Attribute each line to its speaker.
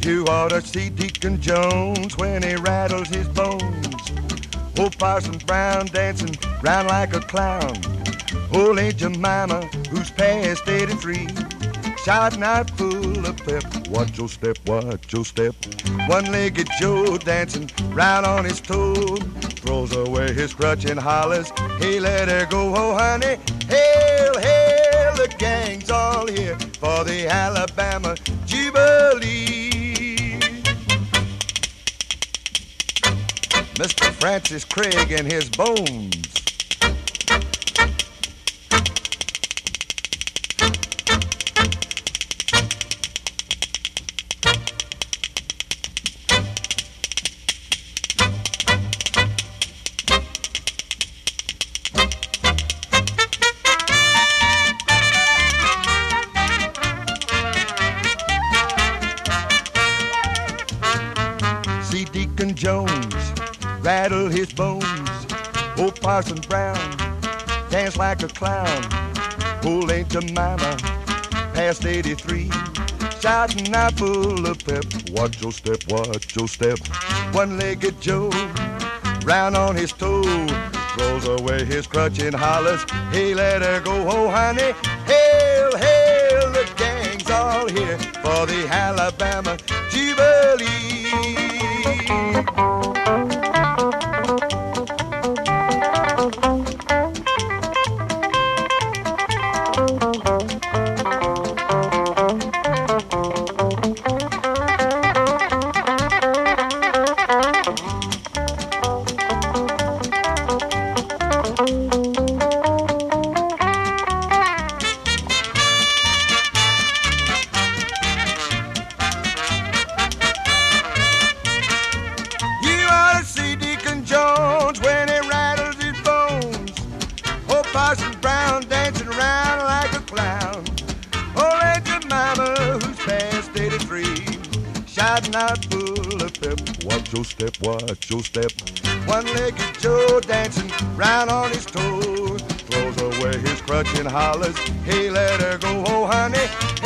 Speaker 1: You ought to see Deacon Jones when he rattles his bones. Oh, Parson Brown dancing round like a clown. Old Aunt Jemima, who's past 83, shouting out full of pep. Watch your step, watch your step. One-legged Joe dancing round on his toe, throws away his crutch and hollers, hey, let her go, oh, honey. Hail, hail, the gang's all here for the Alabama Jubilee. Mr. Francis Craig and his bones. See Deacon Jones rattle his bones. Old Parson Brown dance like a clown. Old Aunt Jemima past 83, shouting out full of pep. Watch your step, watch your step. One-legged Joe round on his toe, throws away his crutch and hollers, hey, let her go, oh, honey. Hail, hail, the gang's all here for the Alabama Jubilee. Parson Brown dancing around like a clown. Old Aunt Jemima, who's past 83, shouting out full of pep. Watch your step, watch your step. One-legged Joe dancing round on his toes, throws away his crutch and hollers, hey, let her go, oh, honey.